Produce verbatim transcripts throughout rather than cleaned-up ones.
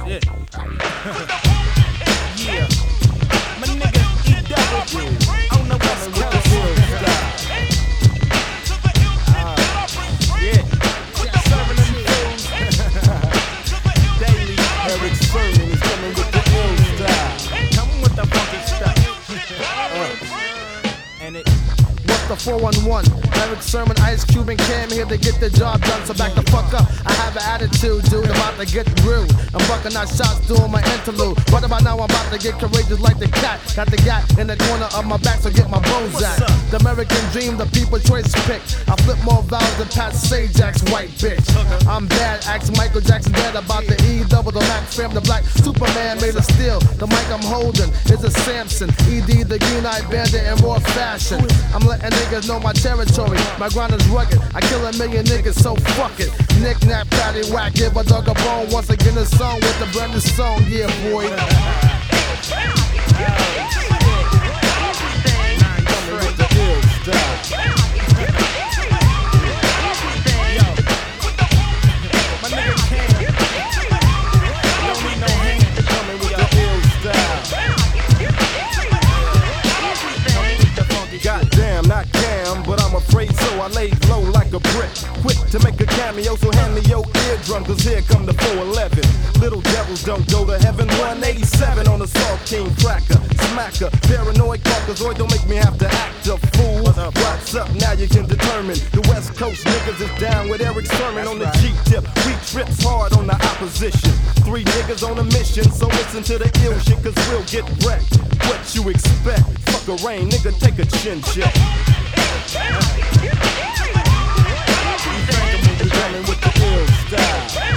Yeah. Yeah. My nigga E double. On the West Coast. Uh, yeah. Serving them fools. Daily. Eric Sermon is coming with the ill style. Come with the funky stuff. uh. And it. What's the four one one? Eric Sermon, Ice Cube, and Cam here to get the job done. So back the fuck up. I have an attitude, dude. About to get rude. I'm bucking out shots doing my interlude. What about now? I'm about to get courageous like the cat. Got the gat in the corner of my back, so get my bones at. The American dream, the people choice pick. I flip more vowels than Pat Sajak's white bitch. I'm bad, ask Michael Jackson dead about the E double the Mac fam. The black Superman made of steel. The mic I'm holding is a Samson. E D the green eyed bandit in raw fashion. I'm letting niggas know my territory. My grind is rugged. I kill a million niggas, so fuck it. Knick knack, patty whack, give a dog a bone. Once again, a song with the brand new song, yeah, boy. Coming with the ill style. My nigga Cam. Don't need no hand. Coming with the ill style. Goddamn, not Cam, but I'm afraid so. I lay low like a brick. Quick to make a cameo, so hand me your eardrum, cause here come the four eleven. Little devils don't go to heaven. one eighty-seven on the Salt King cracker. Smacker, paranoid caucasoid, don't make me have to act a fool. What's up, now you can determine. The West Coast niggas is down with Eric Sermon on the G-tip. We trips hard on the opposition. Three niggas on a mission, so listen to the ill shit, cause we'll get wrecked. What you expect? Fuck a rain, nigga, take a chin check. We coming with the ill style.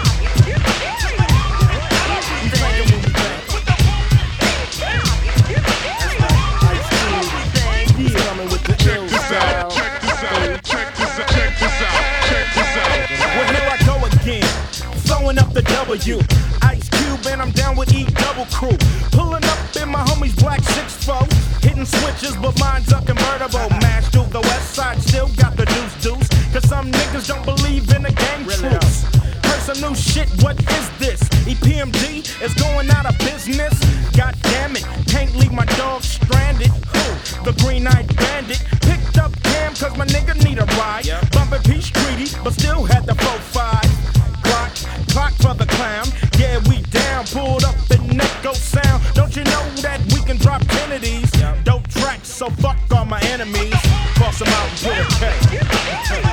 Throwing up the W, Ice Cube, and I'm down with E double crew. Pulling up in my homies black six four, hitting switches, but mine's a convertible. Mashed through the west side, still got the deuce deuce. Cause some niggas don't believe in the gang truths. Heard some new shit, what is this? E P M D is going out of business. God damn it, can't leave my dog stranded. Who? The green-eyed bandit. Picked up Cam cause my nigga need a ride. Bumpin' Peach Treaty, but still had the four five. Clock for the clown, yeah, we down. Pulled up the Necco sound. Don't you know that we can drop Kennedys? Dope tracks, so fuck all my enemies. Cross them out and put a K.